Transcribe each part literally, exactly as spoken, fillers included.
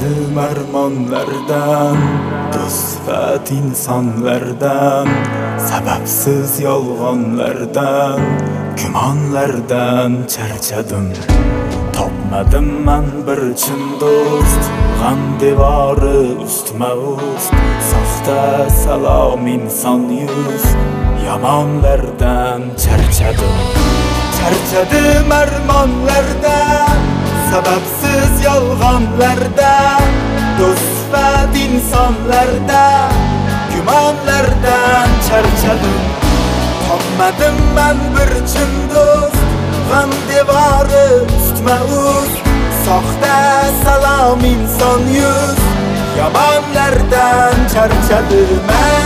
Charchadim armonlardan, do'st insonlardan, sababsiz yolg'onlardan, gumonlardan charchadim. Topmadim man bir chin do'st, g'am devori ustma ust, soxta salom inson yuz, yomonlardan charchadim. Charchadim armonlardan, sababsiz yolg'onlardan, do'st insonlardan, gumonlardan charchadim. Topmadim man bir chin do'st, g'am devori ustma ust, soxta salom inson yuz, yomonlardan charchadim.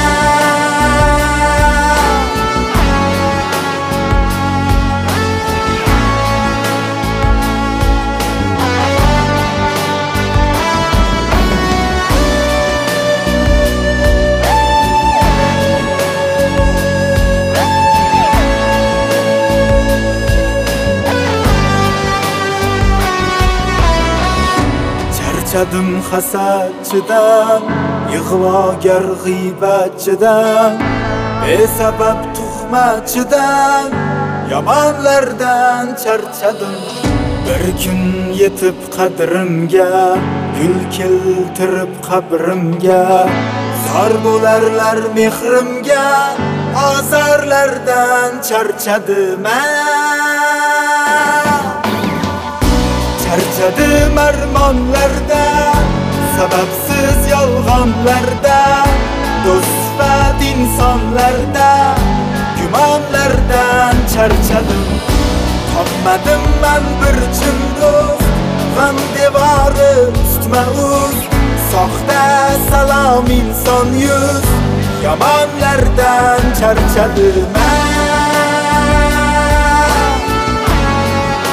Charchadim hasadchidan, ig'vogar g'iybatchidan, besabab tuhmatchidan, yomonlardan charchadim. Bir kun yetib qadrimga, gul keltirib qabrimga, zor bo'larlar mehrimga, ozorlardan charchadim. Charchadim armonlardan, sababsiz yolg'onlardan, do'st insonlardan, gumonlardan charchadim. Topmadim man bir chin do'st, g'am devori ustma ust, soxta salom inson yuz, yomonlardan charchadim.